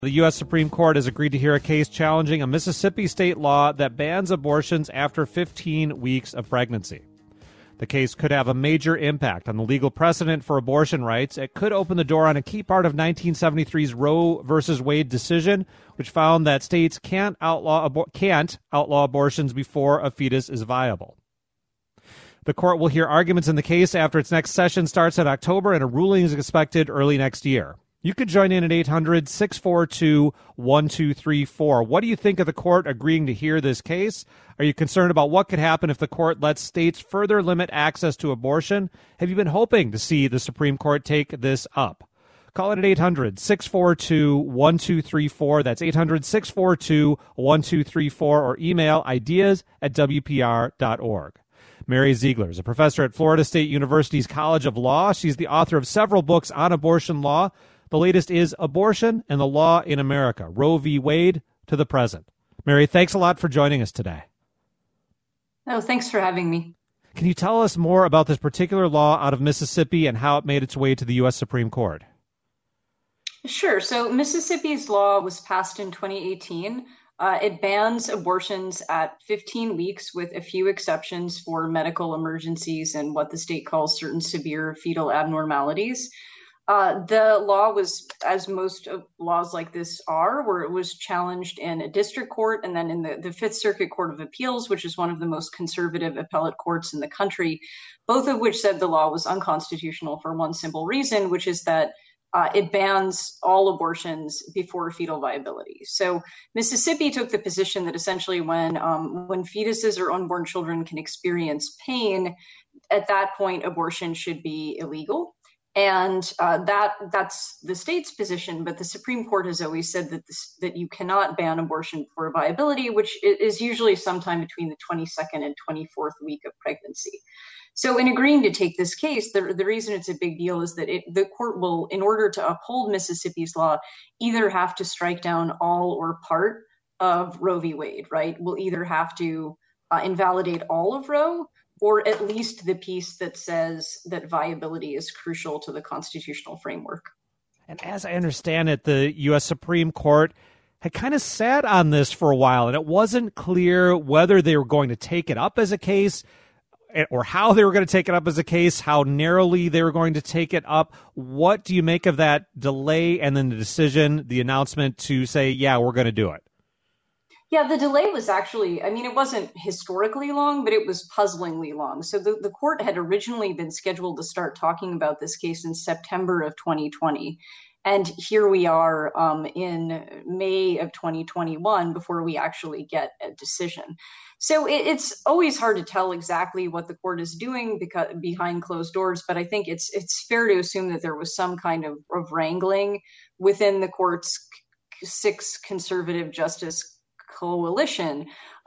The U.S. Supreme Court has agreed to hear a case challenging a Mississippi state law that bans abortions after 15 weeks of pregnancy. The case could have a major impact on the legal precedent for abortion rights. It could open the door on a key part of 1973's Roe v. Wade decision, which found that states can't outlaw abortions before a fetus is viable. The court will hear arguments in the case after its next session starts in October, and a ruling is expected early next year. You could join in at 800-642-1234. What do you think of the court agreeing to hear this case? Are you concerned about what could happen if the court lets states further limit access to abortion? Have you been hoping to see the Supreme Court take this up? Call it at 800-642-1234. That's 800-642-1234, or email ideas@wpr.org. Mary Ziegler is a professor at Florida State University's College of Law. She's the author of several books on abortion law. The latest is Abortion and the Law in America, Roe v. Wade to the Present. Mary, thanks a lot for joining us today. Oh, thanks for having me. Can you tell us more about this particular law out of Mississippi and how it made its way to the U.S. Supreme Court? Sure. So Mississippi's law was passed in 2018. It bans abortions at 15 weeks with a few exceptions for medical emergencies and what the state calls certain severe fetal abnormalities. The law was, as most laws like this are, where it was challenged in a district court and then in the Fifth Circuit Court of Appeals, which is one of the most conservative appellate courts in the country, both of which said the law was unconstitutional for one simple reason, which is that it bans all abortions before fetal viability. So Mississippi took the position that essentially when fetuses or unborn children can experience pain, at that point, abortion should be illegal. And that's the state's position, but the Supreme Court has always said that you cannot ban abortion for viability, which is usually sometime between the 22nd and 24th week of pregnancy. So in agreeing to take this case, the reason it's a big deal is that the court will, in order to uphold Mississippi's law, either have to strike down all or part of Roe v. Wade, right? We'll either have to invalidate all of Roe, or at least the piece that says that viability is crucial to the constitutional framework. And as I understand it, the U.S. Supreme Court had kind of sat on this for a while, and it wasn't clear whether they were going to take it up as a case or how they were going to take it up as a case, how narrowly they were going to take it up. What do you make of that delay and then the decision, the announcement to say, yeah, we're going to do it? Yeah, the delay was actually, it wasn't historically long, but it was puzzlingly long. So the court had originally been scheduled to start talking about this case in September of 2020. And here we are in May of 2021 before we actually get a decision. So it's always hard to tell exactly what the court is doing because behind closed doors, but I think it's fair to assume that there was some kind of wrangling within the court's 6 conservative justice coalition.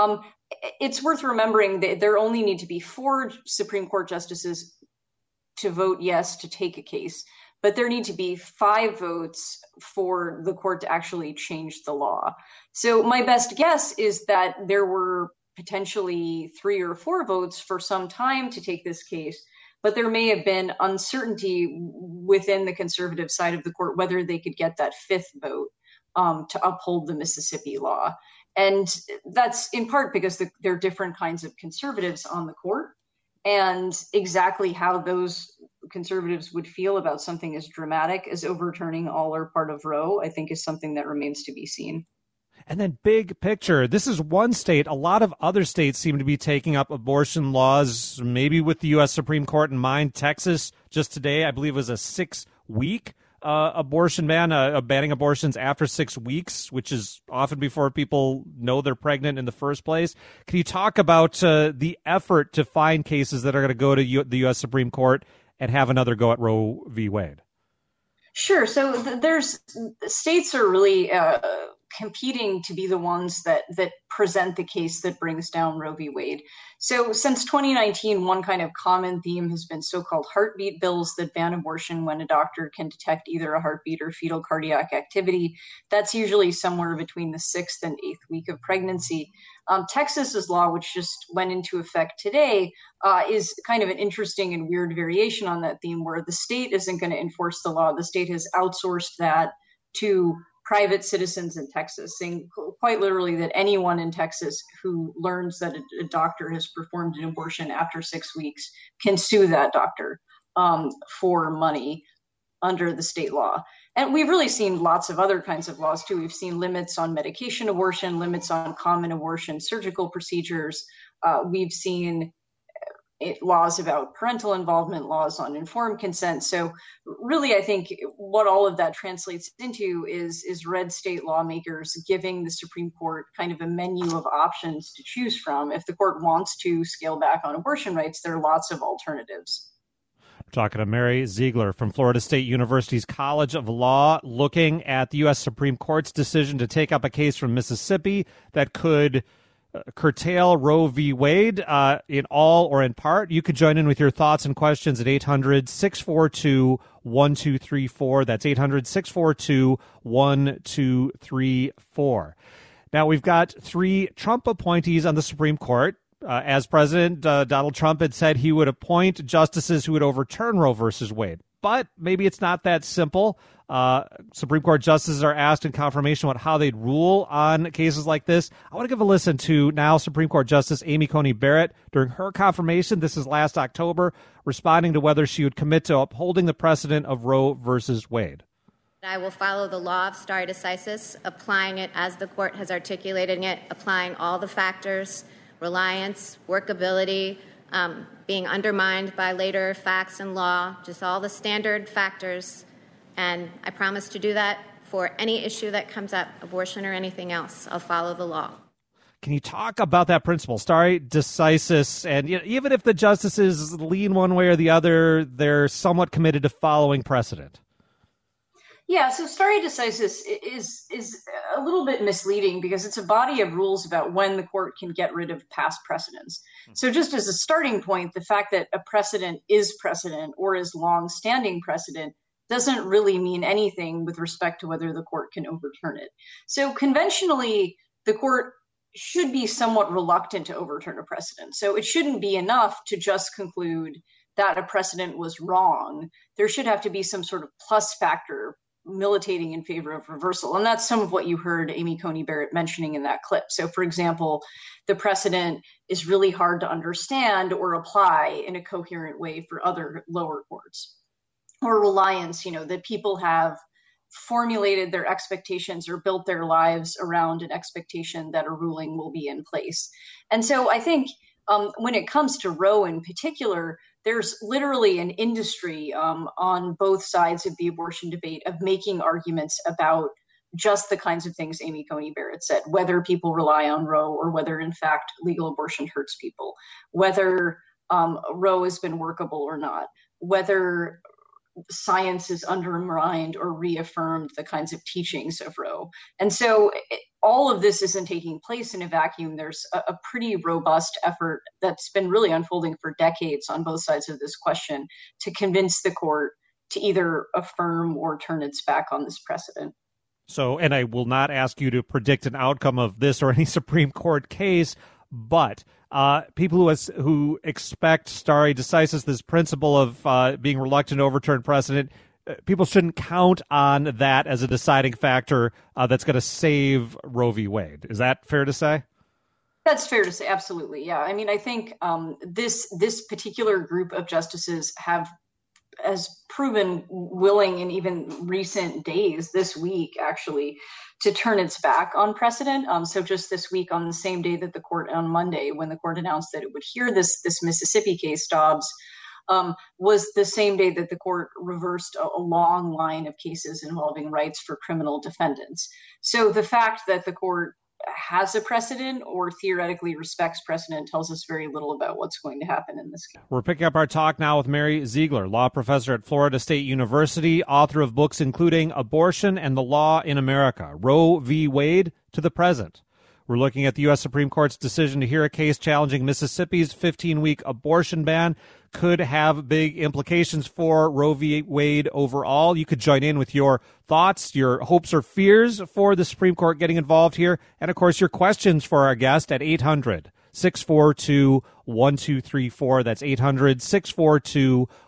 It's worth remembering that there only need to be 4 Supreme Court justices to vote yes to take a case, but there need to be 5 votes for the court to actually change the law. So my best guess is that there were potentially 3 or 4 votes for some time to take this case, but there may have been uncertainty within the conservative side of the court whether they could get that 5th vote to uphold the Mississippi law. And that's in part because there are different kinds of conservatives on the court, and exactly how those conservatives would feel about something as dramatic as overturning all or part of Roe, I think is something that remains to be seen. And then big picture, this is one state. A lot of other states seem to be taking up abortion laws, maybe with the U.S. Supreme Court in mind. Texas just today, I believe, was a 6-week abortion ban, banning abortions after 6 weeks, which is often before people know they're pregnant in the first place. Can you talk about the effort to find cases that are going to go to the U.S. Supreme Court and have another go at Roe v. Wade? Sure. So states are really competing to be the ones that present the case that brings down Roe v. Wade. So since 2019, one kind of common theme has been so-called heartbeat bills that ban abortion when a doctor can detect either a heartbeat or fetal cardiac activity. That's usually somewhere between the 6th and 8th week of pregnancy. Texas's law, which just went into effect today, is kind of an interesting and weird variation on that theme, where the state isn't going to enforce the law. The state has outsourced that to private citizens in Texas, saying quite literally that anyone in Texas who learns that a doctor has performed an abortion after 6 weeks can sue that doctor for money under the state law. And we've really seen lots of other kinds of laws too. We've seen limits on medication abortion, limits on common abortion surgical procedures. We've seen laws about parental involvement, laws on informed consent. So really, I think what all of that translates into is red state lawmakers giving the Supreme Court kind of a menu of options to choose from. If the court wants to scale back on abortion rights, there are lots of alternatives. We're talking to Mary Ziegler from Florida State University's College of Law, looking at the U.S. Supreme Court's decision to take up a case from Mississippi that could curtail Roe v. Wade in all or in part. You could join in with your thoughts and questions at 800-642-1234. That's 800-642-1234. Now, we've got 3 Trump appointees on the Supreme Court. As President Donald Trump had said, he would appoint justices who would overturn Roe versus Wade. But maybe it's not that simple. Supreme Court justices are asked in confirmation about how they'd rule on cases like this. I want to give a listen to now Supreme Court Justice Amy Coney Barrett during her confirmation. This is last October, responding to whether she would commit to upholding the precedent of Roe versus Wade. I will follow the law of stare decisis, applying it as the court has articulated it, applying all the factors, reliance, workability, being undermined by later facts and law, just all the standard factors. And I promise to do that for any issue that comes up, abortion or anything else. I'll follow the law. Can you talk about that principle, stare decisis? And even if the justices lean one way or the other, they're somewhat committed to following precedent. Yeah, so stare decisis is a little bit misleading because it's a body of rules about when the court can get rid of past precedents. So just as a starting point, the fact that a precedent is precedent or is long-standing precedent doesn't really mean anything with respect to whether the court can overturn it. So conventionally, the court should be somewhat reluctant to overturn a precedent. So it shouldn't be enough to just conclude that a precedent was wrong. There should have to be some sort of plus factor militating in favor of reversal. And that's some of what you heard Amy Coney Barrett mentioning in that clip. So for example, the precedent is really hard to understand or apply in a coherent way for other lower courts. Or reliance, that people have formulated their expectations or built their lives around an expectation that a ruling will be in place. And so I think when it comes to Roe in particular, there's literally an industry on both sides of the abortion debate of making arguments about just the kinds of things Amy Coney Barrett said, whether people rely on Roe or whether, in fact, legal abortion hurts people, whether Roe has been workable or not, whether science has undermined or reaffirmed the kinds of teachings of Roe. And so all of this isn't taking place in a vacuum. There's a pretty robust effort that's been really unfolding for decades on both sides of this question to convince the court to either affirm or turn its back on this precedent. So, and I will not ask you to predict an outcome of this or any Supreme Court case, but people who expect stare decisis, this principle of being reluctant to overturn precedent, people shouldn't count on that as a deciding factor that's going to save Roe v. Wade. Is that fair to say? That's fair to say. Absolutely. Yeah. I mean, I think this particular group of justices has proven willing in even recent days, this week actually, to turn its back on precedent. So just this week, on the same day that the court, on Monday, when the court announced that it would hear this Mississippi case, Dobbs, was the same day that the court reversed a long line of cases involving rights for criminal defendants. So the fact that the court has a precedent or theoretically respects precedent tells us very little about what's going to happen in this case. We're picking up our talk now with Mary Ziegler, law professor at Florida State University, author of books including Abortion and the Law in America, Roe v. Wade to the Present. We're looking at the U.S. Supreme Court's decision to hear a case challenging Mississippi's 15-week abortion ban. Could have big implications for Roe v. Wade overall. You could join in with your thoughts, your hopes or fears for the Supreme Court getting involved here, and, of course, your questions for our guest at 800-642-1234. That's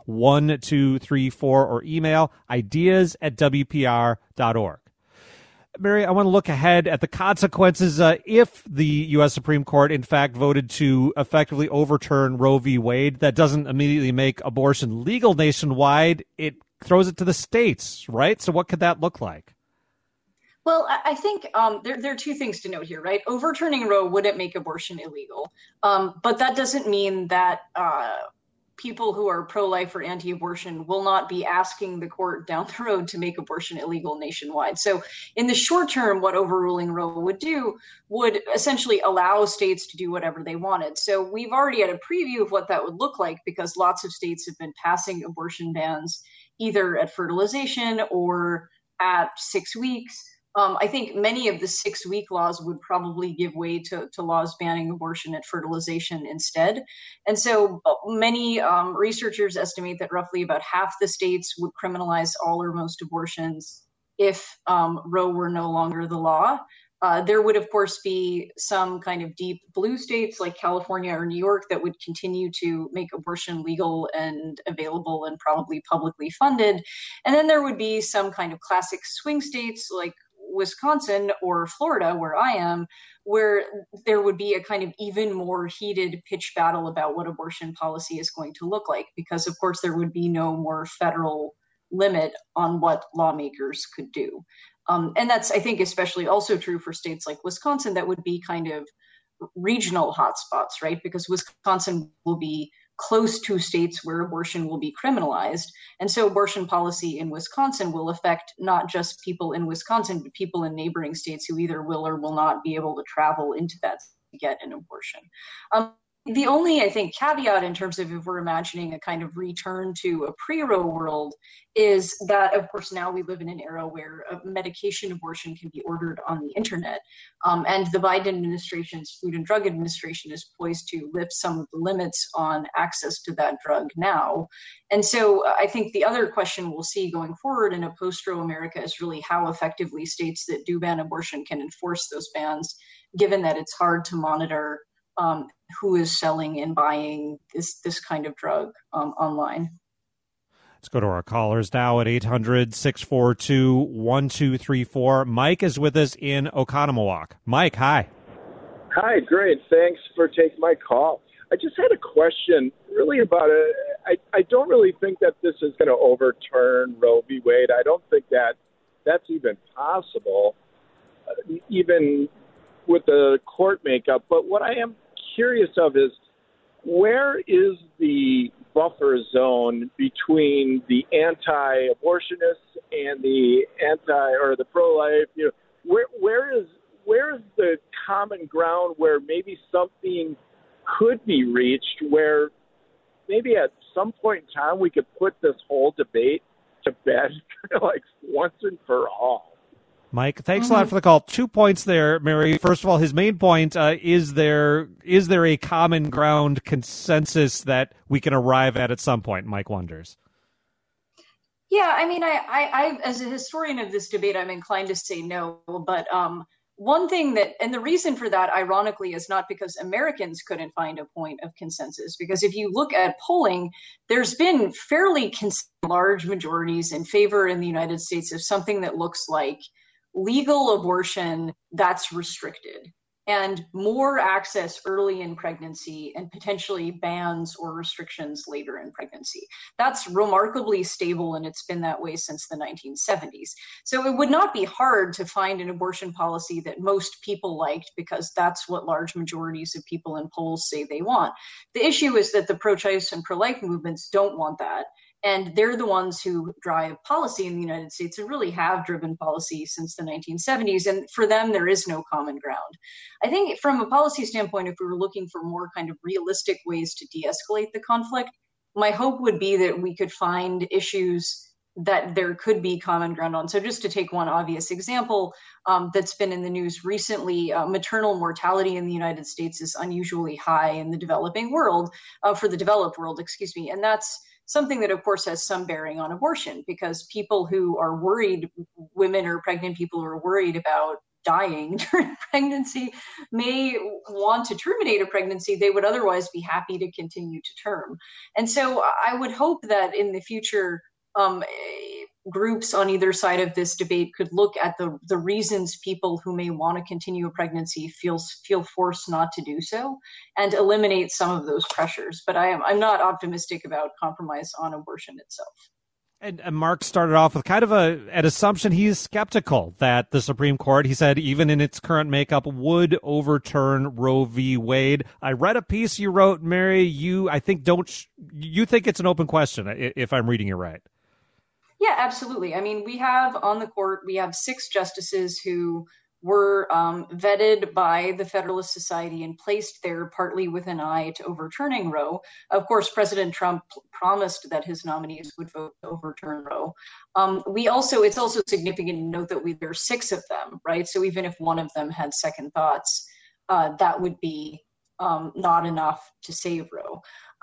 800-642-1234, or email ideas@wpr.org. Mary, I want to look ahead at the consequences if the U.S. Supreme Court, in fact, voted to effectively overturn Roe v. Wade. That doesn't immediately make abortion legal nationwide. It throws it to the states, right? So what could that look like? Well, I think there are two things to note here, right? Overturning Roe wouldn't make abortion illegal, but that doesn't mean that people who are pro-life or anti-abortion will not be asking the court down the road to make abortion illegal nationwide. So in the short term, what overruling Roe would do would essentially allow states to do whatever they wanted. So we've already had a preview of what that would look like because lots of states have been passing abortion bans either at fertilization or at 6 weeks. I think many of the 6-week laws would probably give way to laws banning abortion at fertilization instead. And so many researchers estimate that roughly about half the states would criminalize all or most abortions if Roe were no longer the law. There would, of course, be some kind of deep blue states like California or New York that would continue to make abortion legal and available and probably publicly funded. And then there would be some kind of classic swing states like Wisconsin or Florida, where I am, where there would be a kind of even more heated pitch battle about what abortion policy is going to look like, because of course there would be no more federal limit on what lawmakers could do. And that's, I think, especially also true for states like Wisconsin that would be kind of regional hotspots, right? Because Wisconsin will be close to states where abortion will be criminalized. And so abortion policy in Wisconsin will affect not just people in Wisconsin, but people in neighboring states who either will or will not be able to travel into that to get an abortion. The only, I think, caveat in terms of if we're imagining a kind of return to a pre-Roe world is that, of course, now we live in an era where a medication abortion can be ordered on the internet. And the Biden administration's Food and Drug Administration is poised to lift some of the limits on access to that drug now. And so I think the other question we'll see going forward in a post-Roe America is really how effectively states that do ban abortion can enforce those bans, given that it's hard to monitor who is selling and buying this kind of drug online. Let's go to our callers now at 800-642-1234. Mike is with us in Oconomowoc. Mike, hi. Hi, great. Thanks for taking my call. I just had a question really about it. I don't really think that this is going to overturn Roe v. Wade. I don't think that that's even possible, even with the court makeup. But what I am curious of is, where is the buffer zone between the anti-abortionists and the the pro-life? Where is the common ground where maybe something could be reached, where maybe at some point in time we could put this whole debate to bed, like once and for all? Mike, thanks a lot for the call. 2 points there, Mary. First of all, his main point, is there a common ground consensus that we can arrive at some point, Mike wonders? Yeah, I mean, I as a historian of this debate, I'm inclined to say no. But one thing and the reason for that, ironically, is not because Americans couldn't find a point of consensus. Because if you look at polling, there's been fairly large majorities in favor in the United States of something that looks like legal abortion that's restricted, and more access early in pregnancy and potentially bans or restrictions later in pregnancy. That's remarkably stable, and it's been that way since the 1970s. So it would not be hard to find an abortion policy that most people liked, because that's what large majorities of people in polls say they want. The issue is that the pro-choice and pro-life movements don't want that. And they're the ones who drive policy in the United States and really have driven policy since the 1970s. And for them, there is no common ground. I think from a policy standpoint, if we were looking for more kind of realistic ways to de-escalate the conflict, my hope would be that we could find issues that there could be common ground on. So just to take one obvious example that's been in the news recently, maternal mortality in the United States is unusually high in the developing world, for the developed world, excuse me. And that's something that, of course, has some bearing on abortion, because people who are worried, women or pregnant people who are worried about dying during pregnancy, may want to terminate a pregnancy they would otherwise be happy to continue to term. And so I would hope that in the future, groups on either side of this debate could look at the reasons people who may want to continue a pregnancy feel forced not to do so, and eliminate some of those pressures. But I'm not optimistic about compromise on abortion itself. And Mark started off with kind of an assumption. He's skeptical that the Supreme Court, he said, even in its current makeup, would overturn Roe v. Wade. I read a piece you wrote, Mary. You think it's an open question, if I'm reading it right. Yeah, absolutely. I mean, we have 6 justices who were vetted by the Federalist Society and placed there partly with an eye to overturning Roe. Of course, President Trump promised that his nominees would vote to overturn Roe. It's also significant to note that there are 6 of them, right? So even if one of them had second thoughts, that would be not enough to save Roe.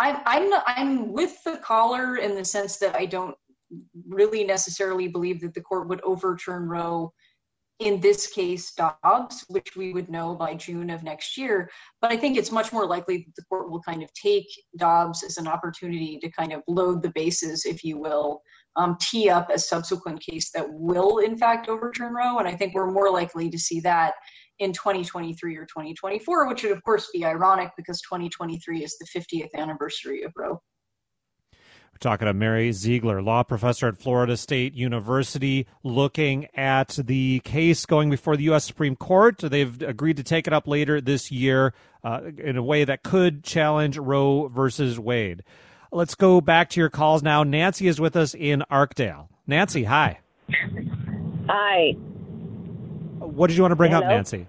I'm with the caller in the sense that I don't really necessarily believe that the court would overturn Roe in this case, Dobbs, which we would know by June of next year. But I think it's much more likely that the court will kind of take Dobbs as an opportunity to kind of load the bases, if you will, tee up a subsequent case that will, in fact, overturn Roe. And I think we're more likely to see that in 2023 or 2024, which would, of course, be ironic because 2023 is the 50th anniversary of Roe. Talking to Mary Ziegler, law professor at Florida State University, looking at the case going before the U.S. Supreme Court. They've agreed to take it up later this year in a way that could challenge Roe versus Wade. Let's go back to your calls now. Nancy is with us in Arkdale. Nancy, hi. Hi. What did you want to bring up, Nancy?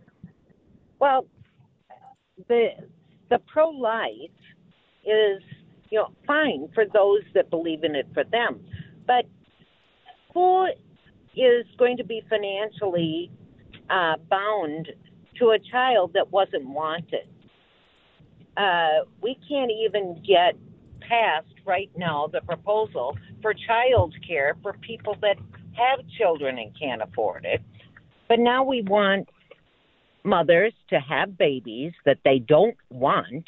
Well, the pro-life is fine for those that believe in it for them. But who is going to be financially bound to a child that wasn't wanted? We can't even get past right now the proposal for child care for people that have children and can't afford it. But now we want mothers to have babies that they don't want.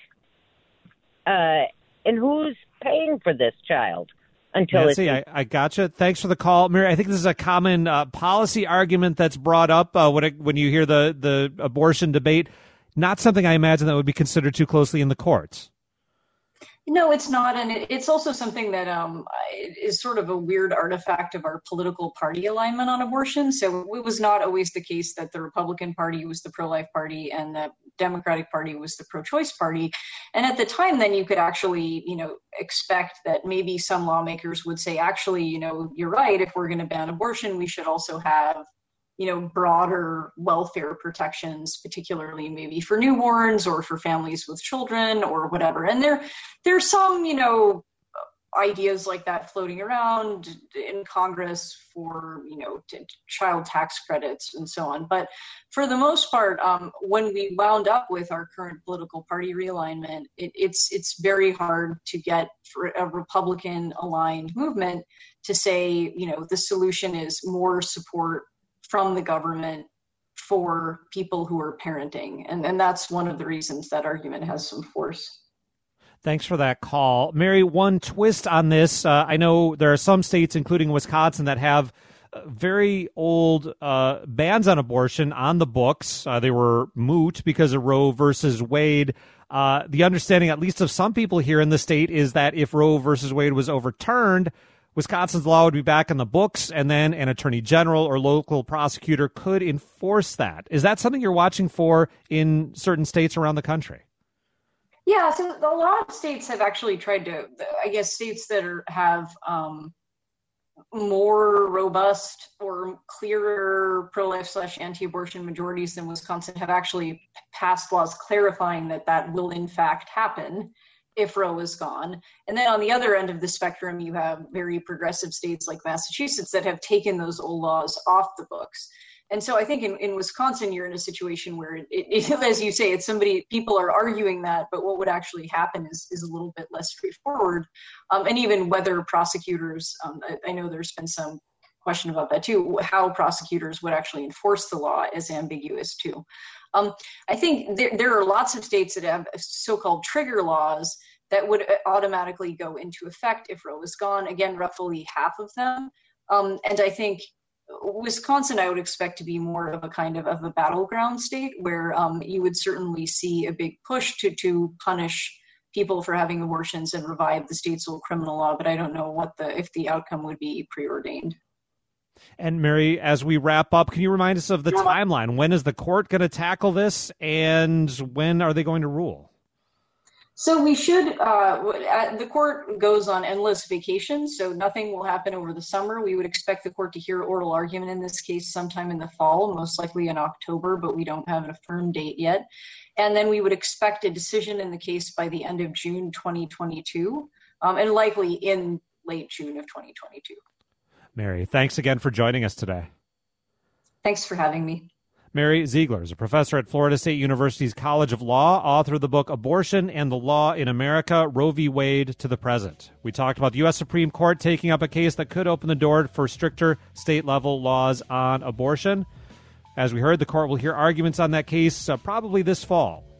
And who's paying for this child until Nancy, I gotcha. Thanks for the call. Mary, I think this is a common policy argument that's brought up when you hear the abortion debate. Not something I imagine that would be considered too closely in the courts. No, it's not. And it's also something that is sort of a weird artifact of our political party alignment on abortion. So it was not always the case that the Republican Party was the pro-life party and the Democratic Party was the pro-choice party. And at the time, then you could actually, expect that maybe some lawmakers would say, actually, you're right. If we're going to ban abortion, we should also have broader welfare protections, particularly maybe for newborns or for families with children or whatever. And there's some, ideas like that floating around in Congress for, child tax credits and so on. But for the most part, when we wound up with our current political party realignment, it's very hard to get for a Republican aligned movement to say, the solution is more support from the government for people who are parenting. And that's one of the reasons that argument has some force. Thanks for that call. Mary, one twist on this. I know there are some states, including Wisconsin, that have very old bans on abortion on the books. They were moot because of Roe versus Wade. The understanding, at least of some people here in the state, is that if Roe versus Wade was overturned, Wisconsin's law would be back in the books, and then an attorney general or local prosecutor could enforce that. Is that something you're watching for in certain states around the country? Yeah, so a lot of states have actually tried to, states that have more robust or clearer pro-life / anti-abortion majorities than Wisconsin have actually passed laws clarifying that will in fact happen if Roe is gone. And then on the other end of the spectrum, you have very progressive states like Massachusetts that have taken those old laws off the books. And so I think in Wisconsin, you're in a situation where, as you say, people are arguing that, but what would actually happen is a little bit less straightforward. And even whether prosecutors, I know there's been some question about that too, how prosecutors would actually enforce the law is ambiguous too. I think there are lots of states that have so-called trigger laws that would automatically go into effect if Roe is gone. Again, roughly half of them. And I think Wisconsin, I would expect to be more of a kind of a battleground state where you would certainly see a big push to punish people for having abortions and revive the state's old criminal law. But I don't know if the outcome would be preordained. And Mary, as we wrap up, can you remind us of the timeline? When is the court going to tackle this, and when are they going to rule? So we should, the court goes on endless vacations, so nothing will happen over the summer. We would expect the court to hear oral argument in this case sometime in the fall, most likely in October, but we don't have a firm date yet. And then we would expect a decision in the case by the end of June 2022, and likely in late June of 2022. Mary, thanks again for joining us today. Thanks for having me. Mary Ziegler is a professor at Florida State University's College of Law, author of the book Abortion and the Law in America, Roe v. Wade to the Present. We talked about the U.S. Supreme Court taking up a case that could open the door for stricter state-level laws on abortion. As we heard, the court will hear arguments on that case probably this fall.